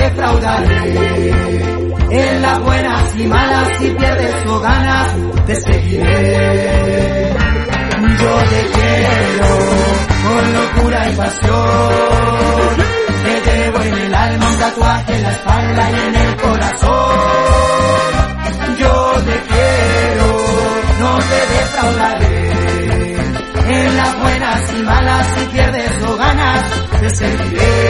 defraudaré. En las buenas y malas, si pierdes o ganas, te seguiré. Yo te quiero con locura y pasión. Te llevo en el alma un tatuaje en la espalda y en el corazón. Yo te quiero, no te defraudaré. En las buenas y malas, si pierdes o ganas, te seguiré.